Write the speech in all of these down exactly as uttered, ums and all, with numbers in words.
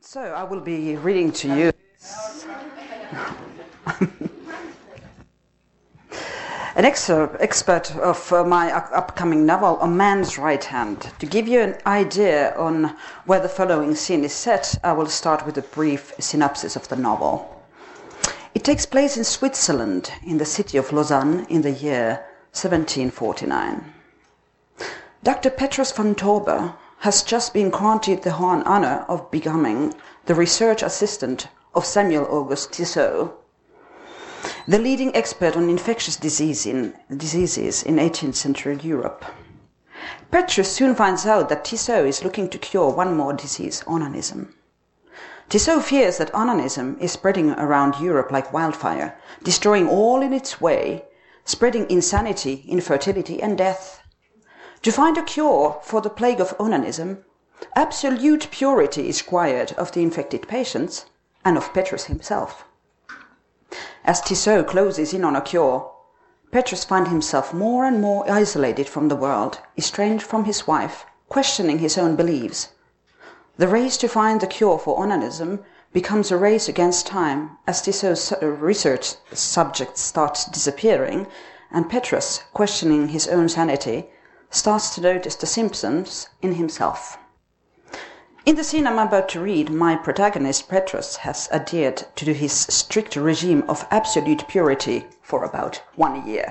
So I will be reading to you an excerpt, excerpt of uh, my upcoming novel, A Man's Right Hand. To give you an idea on where the following scene is set, I will start with a brief synopsis of the novel. It takes place in Switzerland, in the city of Lausanne, in the year seventeen forty-nine. Doctor Petrus von Tauber has just been granted the honor of becoming the research assistant of Samuel August Tissot, the leading expert on infectious disease in, diseases in eighteenth century Europe. Petrus soon finds out that Tissot is looking to cure one more disease, onanism. Tissot fears that onanism is spreading around Europe like wildfire, destroying all in its way, spreading insanity, infertility, and death. To find a cure for the plague of onanism, absolute purity is required of the infected patients and of Petrus himself. As Tissot closes in on a cure, Petrus finds himself more and more isolated from the world, estranged from his wife, questioning his own beliefs. The race to find the cure for onanism becomes a race against time as Tissot's research subjects start disappearing, and Petrus, questioning his own sanity, starts to notice the symptoms in himself. In the scene I'm about to read, my protagonist Petrus has adhered to his strict regime of absolute purity for about one year.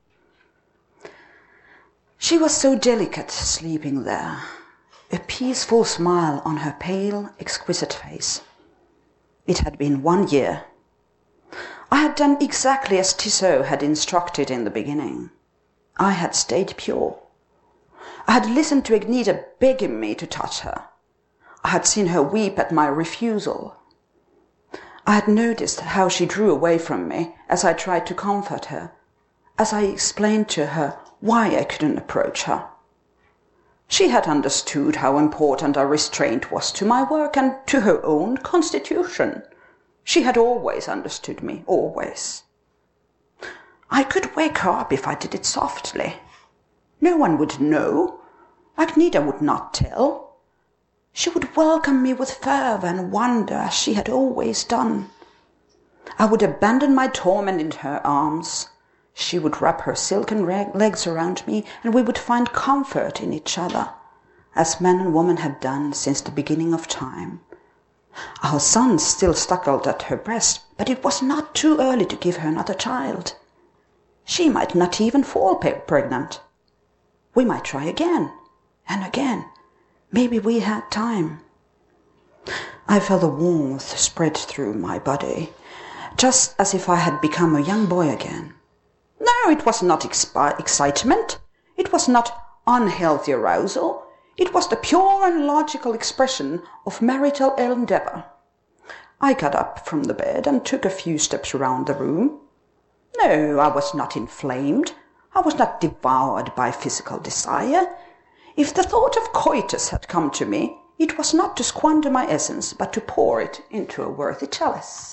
She was so delicate sleeping there, a peaceful smile on her pale, exquisite face. It had been one year. I had done exactly as Tissot had instructed in the beginning. I had stayed pure. I had listened to Agneta begging me to touch her. I had seen her weep at my refusal. I had noticed how she drew away from me as I tried to comfort her, as I explained to her why I couldn't approach her. She had understood how important a restraint was to my work and to her own constitution. She had always understood me, always. I could wake her up if I did it softly. No one would know. Agneta would not tell. She would welcome me with fervour and wonder as she had always done. I would abandon my torment in her arms. She would wrap her silken legs around me, and we would find comfort in each other, as man and woman had done since the beginning of time. Our son still suckled at her breast, but it was not too early to give her another child. She might not even fall pregnant. We might try again, and again. Maybe we had time. I felt a warmth spread through my body, just as if I had become a young boy again. No, it was not expi- excitement. It was not unhealthy arousal. It was the pure and logical expression of marital endeavour. I got up from the bed and took a few steps around the room. No, I was not inflamed. I was not devoured by physical desire. If the thought of coitus had come to me, it was not to squander my essence, but to pour it into a worthy chalice.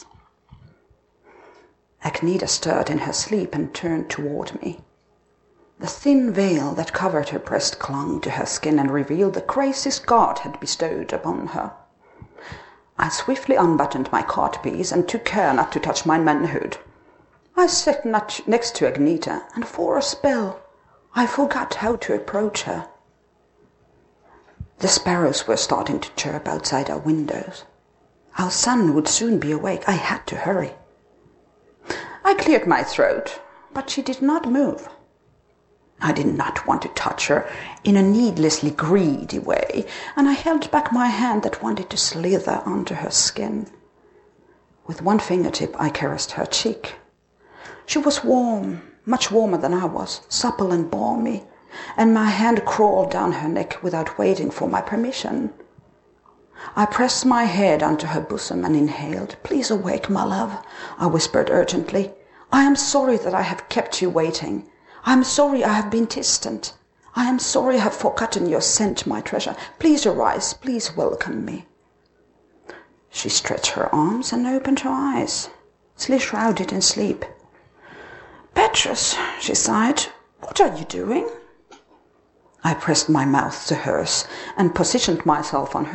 Agneta stirred in her sleep and turned toward me. The thin veil that covered her breast clung to her skin and revealed the graces God had bestowed upon her. I swiftly unbuttoned my codpiece and took care not to touch my manhood. I sat next to Agneta, and for a spell I forgot how to approach her. The sparrows were starting to chirp outside our windows. Our son would soon be awake. I had to hurry. I cleared my throat, but she did not move. I did not want to touch her in a needlessly greedy way, and I held back my hand that wanted to slither under her skin. With one fingertip I caressed her cheek. She was warm, much warmer than I was, supple and balmy, and my hand crawled down her neck without waiting for my permission. I pressed my head onto her bosom and inhaled. "Please awake, my love," I whispered urgently. "I am sorry that I have kept you waiting. I am sorry I have been distant. I am sorry I have forgotten your scent, my treasure. Please arise, please welcome me." She stretched her arms and opened her eyes, still shrouded in sleep. "Petrus," she sighed, "what are you doing?" I pressed my mouth to hers and positioned myself on her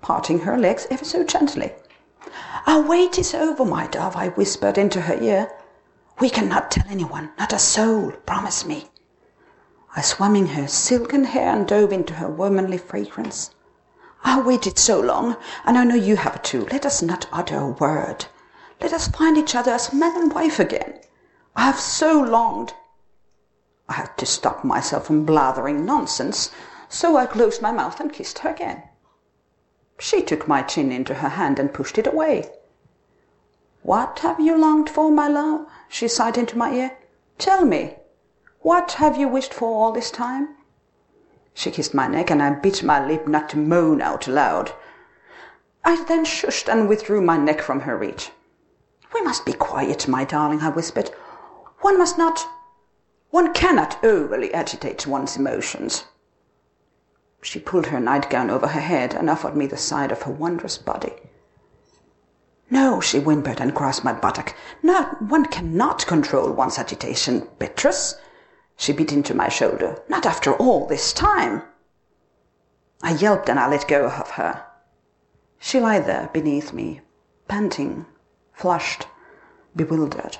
parting her legs ever so gently. "Our wait is over, my dove," I whispered into her ear. "We cannot tell anyone, not a soul, promise me." I swam in her silken hair and dove into her womanly fragrance. "I have waited so long, and I know you have too. Let us not utter a word. Let us find each other as man and wife again. I have so longed." I had to stop myself from blathering nonsense, so I closed my mouth and kissed her again. She took my chin into her hand and pushed it away. "What have you longed for, my love?" she sighed into my ear. "Tell me, what have you wished for all this time?" She kissed my neck, and I bit my lip not to moan out loud. I then shushed and withdrew my neck from her reach. "We must be quiet, my darling," I whispered. "One must not, one cannot overly agitate one's emotions." She pulled her nightgown over her head and offered me the side of her wondrous body. "No," she whimpered and grasped my buttock. "No, one cannot control one's agitation, Beatrice." She bit into my shoulder. "Not after all this time." I yelped and I let go of her. She lay there beneath me, panting, flushed, bewildered.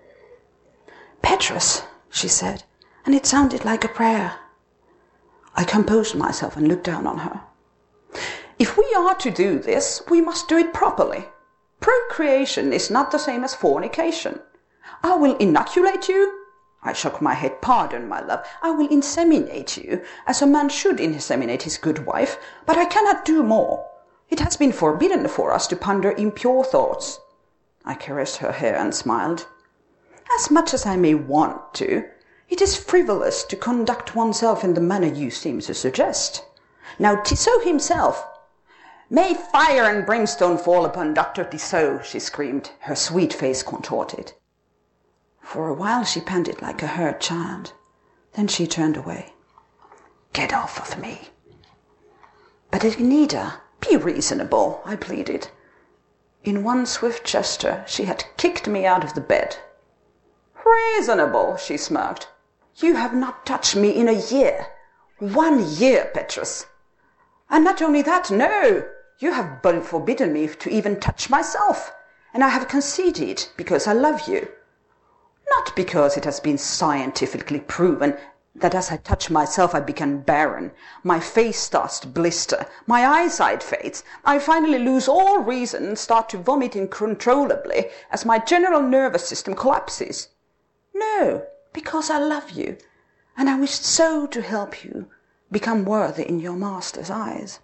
"Beatrice," she said, and it sounded like a prayer. I composed myself and looked down on her. "If we are to do this, we must do it properly. Procreation is not the same as fornication. I will inoculate you." I shook my head. "Pardon, my love. I will inseminate you, as a man should inseminate his good wife, but I cannot do more. It has been forbidden for us to ponder impure thoughts." I caressed her hair and smiled. "As much as I may want to, it is frivolous to conduct oneself in the manner you seem to suggest. Now Tissot himself—" "May fire and brimstone fall upon Doctor Tissot," she screamed, her sweet face contorted. For a while she panted like a hurt child. Then she turned away. "Get off of me." "But Agneta, be reasonable," I pleaded. In one swift gesture she had kicked me out of the bed. "Reasonable," she smirked. "You have not touched me in a year. One year, Beatrice. And not only that, no, you have forbidden me to even touch myself, and I have conceded because I love you. Not because it has been scientifically proven that as I touch myself I become barren, my face starts to blister, my eyesight fades, I finally lose all reason and start to vomit uncontrollably as my general nervous system collapses. No, because I love you, and I wish so to help you become worthy in your master's eyes."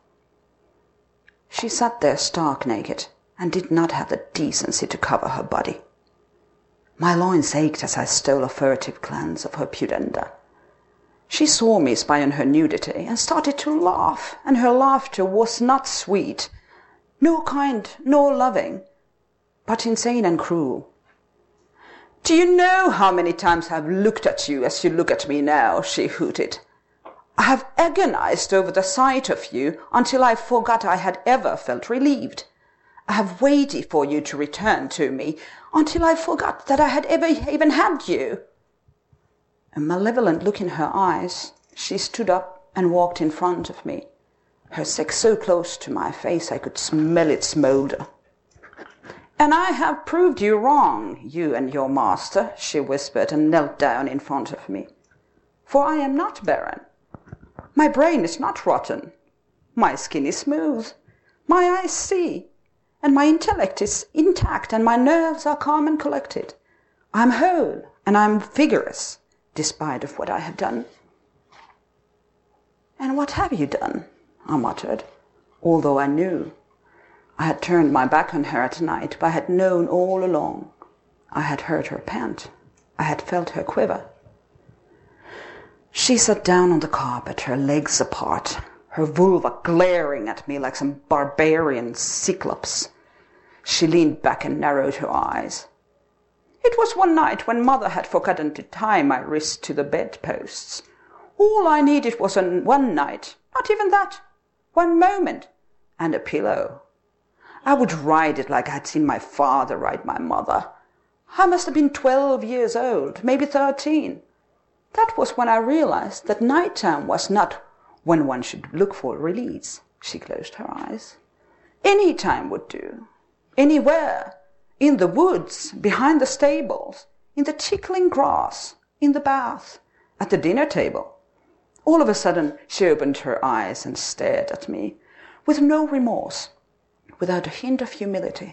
She sat there stark naked, and did not have the decency to cover her body. My loins ached as I stole a furtive glance of her pudenda. She saw me spy on her nudity, and started to laugh, and her laughter was not sweet, nor kind, nor loving, but insane and cruel. "Do you know how many times I have looked at you as you look at me now?" she hooted. "I have agonized over the sight of you until I forgot I had ever felt relieved. I have waited for you to return to me until I forgot that I had ever even had you." A malevolent look in her eyes, she stood up and walked in front of me, her sex so close to my face I could smell it smolder. "And I have proved you wrong, you and your master," she whispered and knelt down in front of me. "For I am not barren. My brain is not rotten. My skin is smooth. My eyes see. And my intellect is intact, and my nerves are calm and collected. I am whole, and I am vigorous, despite of what I have done." "And what have you done?" I muttered, although I knew. I had turned my back on her at night, but I had known all along. I had heard her pant. I had felt her quiver. She sat down on the carpet, her legs apart, her vulva glaring at me like some barbarian cyclops. She leaned back and narrowed her eyes. "It was one night when mother had forgotten to tie my wrists to the bedposts. All I needed was an one night, not even that, one moment, and a pillow. I would ride it like I had seen my father ride my mother. I must have been twelve years old, maybe thirteen. That was when I realized that night time was not when one should look for release." She closed her eyes. Any time would do. Anywhere. In the woods, behind the stables, in the tickling grass, in the bath, at the dinner table. All of a sudden she opened her eyes and stared at me, with no remorse, without a hint of humility.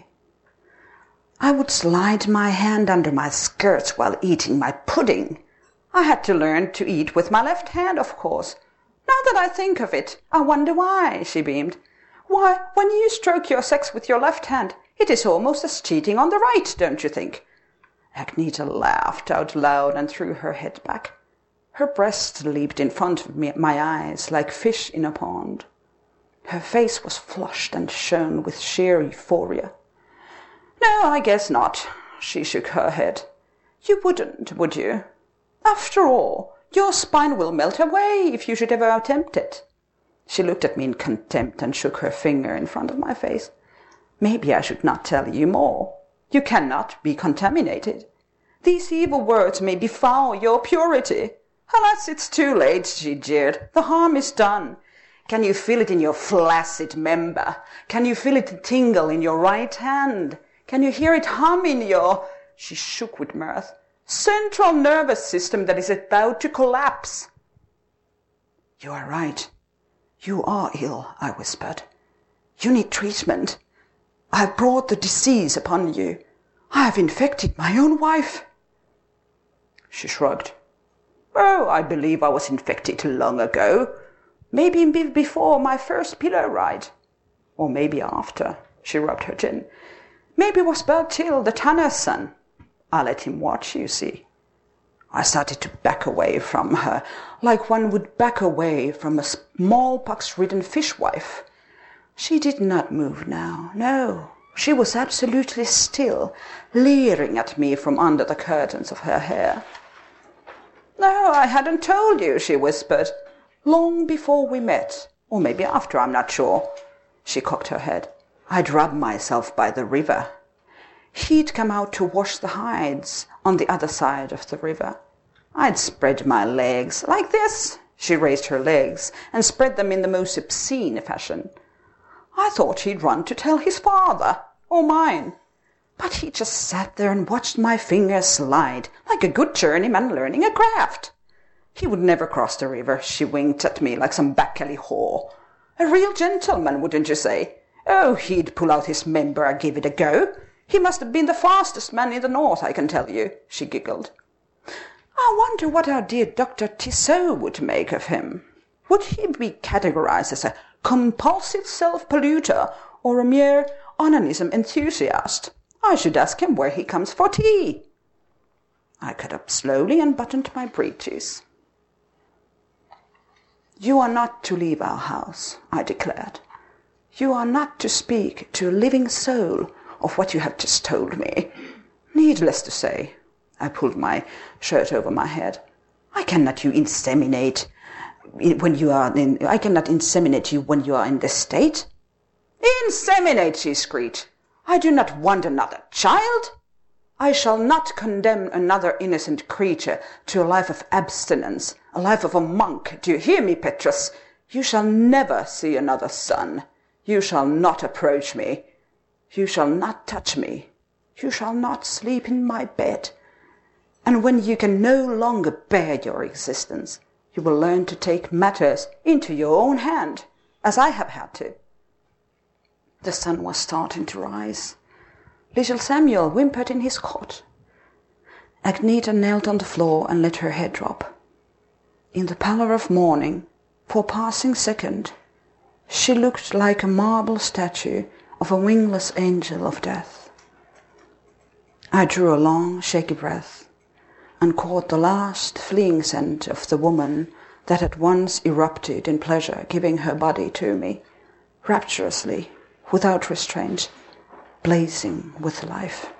I would slide my hand under my skirts while eating my pudding. I had to learn to eat with my left hand, of course. Now that I think of it, I wonder why, she beamed. Why, when you stroke your sex with your left hand, it is almost as cheating on the right, don't you think? Agneta laughed out loud and threw her head back. Her breast leaped in front of me, my eyes like fish in a pond. Her face was flushed and shone with sheer euphoria. No, I guess not, she shook her head. You wouldn't, would you? After all, your spine will melt away if you should ever attempt it. She looked at me in contempt and shook her finger in front of my face. Maybe I should not tell you more. You cannot be contaminated. These evil words may befoul your purity. Alas, it's too late, she jeered. The harm is done. Can you feel it in your flaccid member? Can you feel it tingle in your right hand? Can you hear it hum in your, she shook with mirth, central nervous system that is about to collapse? You are right. You are ill, I whispered. You need treatment. I have brought the disease upon you. I have infected my own wife. She shrugged. Oh, I believe I was infected long ago. Maybe before my first pillow ride. Or maybe after, she rubbed her chin. Maybe it was Bertil, the tanner's son. I let him watch, you see. I started to back away from her, like one would back away from a smallpox-ridden fishwife. She did not move now, no. She was absolutely still, leering at me from under the curtains of her hair. No, I hadn't told you, she whispered. Long before we met, or maybe after, I'm not sure. She cocked her head. I'd rubbed myself by the river. He'd come out to wash the hides on the other side of the river. I'd spread my legs like this. She raised her legs and spread them in the most obscene fashion. I thought he'd run to tell his father, or mine. But he just sat there and watched my fingers slide, like a good journeyman learning a craft. He would never cross the river, she winked at me like some back-alley whore. A real gentleman, wouldn't you say? Oh, he'd pull out his member and give it a go. He must have been the fastest man in the north, I can tell you, she giggled. I wonder what our dear Doctor Tissot would make of him. Would he be categorized as a compulsive self-polluter or a mere onanism enthusiast? I should ask him where he comes for tea. I got up slowly and buttoned my breeches. You are not to leave our house, I declared. You are not to speak to a living soul of what you have just told me. Needless to say, I pulled my shirt over my head. I cannot you inseminate when you are in, I cannot inseminate you when you are in this state. Inseminate, she screeched. I do not want another child. I shall not condemn another innocent creature to a life of abstinence, a life of a monk. Do you hear me, Petrus? You shall never see another son. You shall not approach me. You shall not touch me. You shall not sleep in my bed. And when you can no longer bear your existence, you will learn to take matters into your own hand, as I have had to. The sun was starting to rise. Little Samuel whimpered in his cot. Agneta knelt on the floor and let her head drop. In the pallor of morning, for a passing second, she looked like a marble statue of a wingless angel of death. I drew a long, shaky breath and caught the last fleeing scent of the woman that had once erupted in pleasure, giving her body to me, rapturously, without restraint, blazing with life.